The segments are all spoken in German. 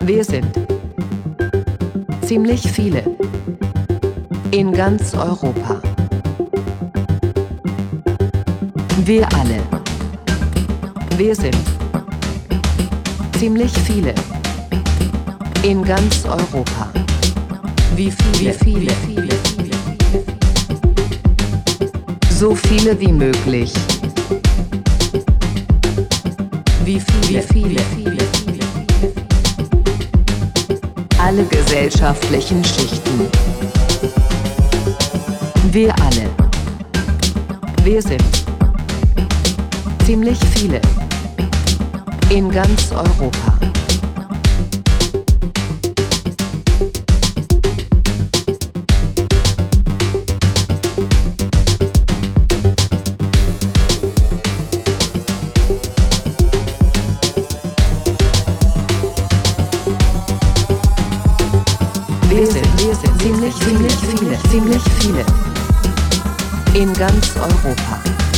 Wir sind ziemlich viele in ganz Europa. Wir alle. Wir sind ziemlich viele in ganz Europa. Wie viele? So viele wie möglich. Wie viele? Alle gesellschaftlichen Schichten. Wir alle. Wir sind ziemlich viele in ganz Europa. Wir sind ziemlich viele in ganz Europa.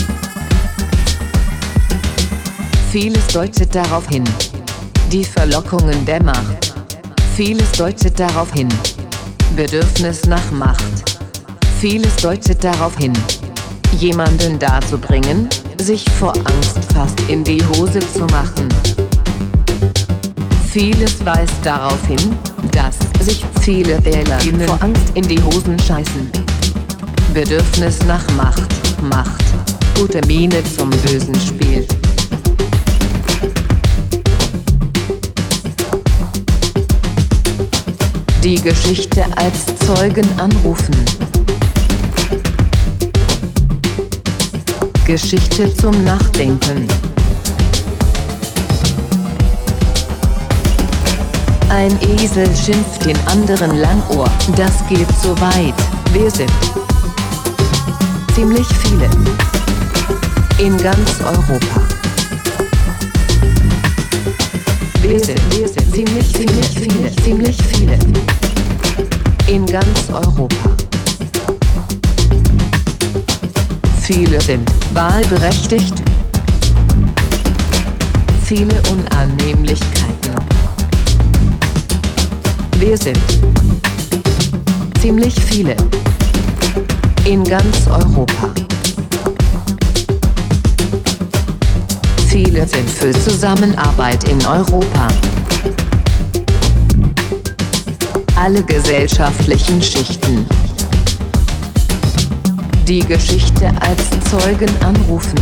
Vieles deutet darauf hin, die Verlockungen der Macht. Vieles deutet darauf hin, Bedürfnis nach Macht. Vieles deutet darauf hin, jemanden dazu bringen, sich vor Angst fast in die Hose zu machen. Vieles weist darauf hin, dass sich viele WählerInnen vor Angst in die Hosen scheißen. Bedürfnis nach Macht, gute Miene zum bösen Spiel. Die Geschichte als Zeugen anrufen. Geschichte zum Nachdenken. Ein Esel schimpft den anderen Langohr, das geht so weit. Wir sind ziemlich viele in ganz Europa. Wir sind ziemlich viele in ganz Europa. Viele sind wahlberechtigt. Viele Unannehmlichkeiten. Wir sind ziemlich viele in ganz Europa. Viele sind für Zusammenarbeit in Europa. Alle gesellschaftlichen Schichten. Die Geschichte als Zeugen anrufen.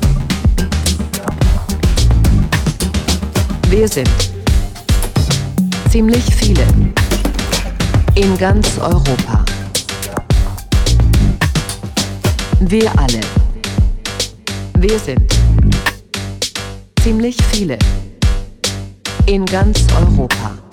Wir sind ziemlich viele in ganz Europa. Wir alle. Wir sind ziemlich viele in ganz Europa.